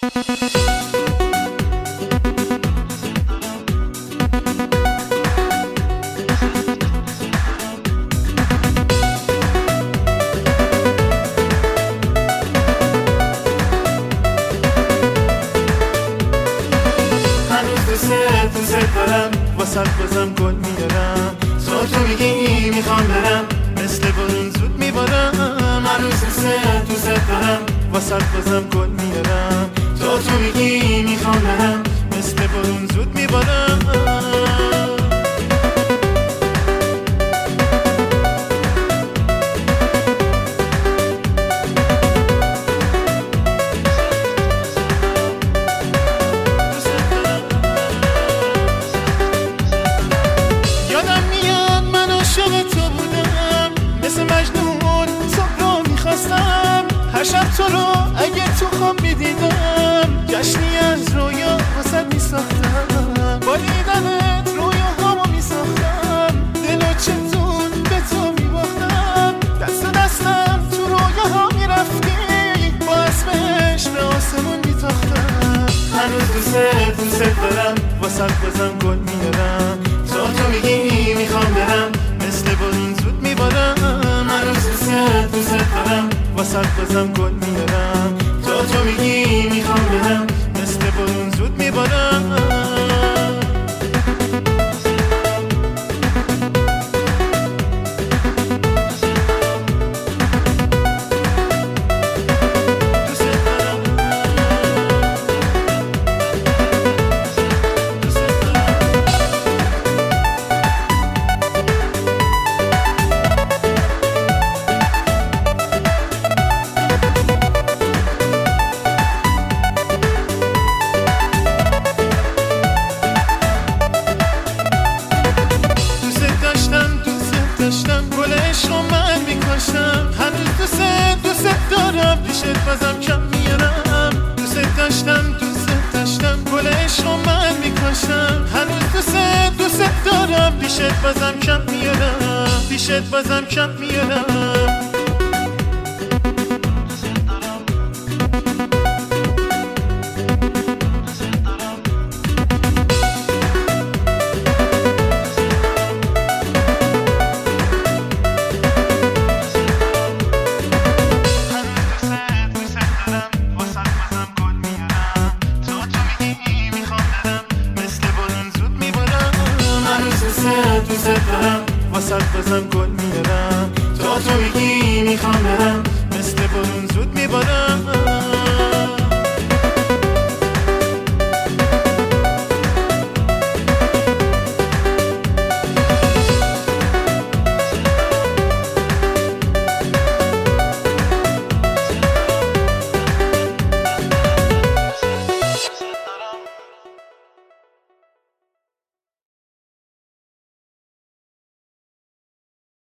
دوست دارم واسه بازم گل میارم تو میگی میخوام برم مثل بارون زود میبارم هر روز دوست دارم واسه بازم گل میارم تو میگی میخوام برم مثل بارون زود میبارم هر شب تو رو اگه تو خواب میدیدم جشنی از رویا واسد میساختم با دیدنت رویاهامو میساختم دل و چتون به تو میباختم دستم تو رویاها میرفتی با اسمش به آسمون میتاختم هنوز دوست دارم واسد بازم گل میارم تو میگی میخوام برم مثل بارون زود میبارم هنوز دوست دارم واسه بازم گل میارم تو میگی میخوام برم مثل بارون زود میبارم گل عشق رو من میکاشتم هنوز دوست دارم پیشت بازم کم میارم دوست داشتم گل عشق رو من میکاشتم هنوز دوست دارم پیشت بازم کم میارم دوست دارم واسه بازم گل میارم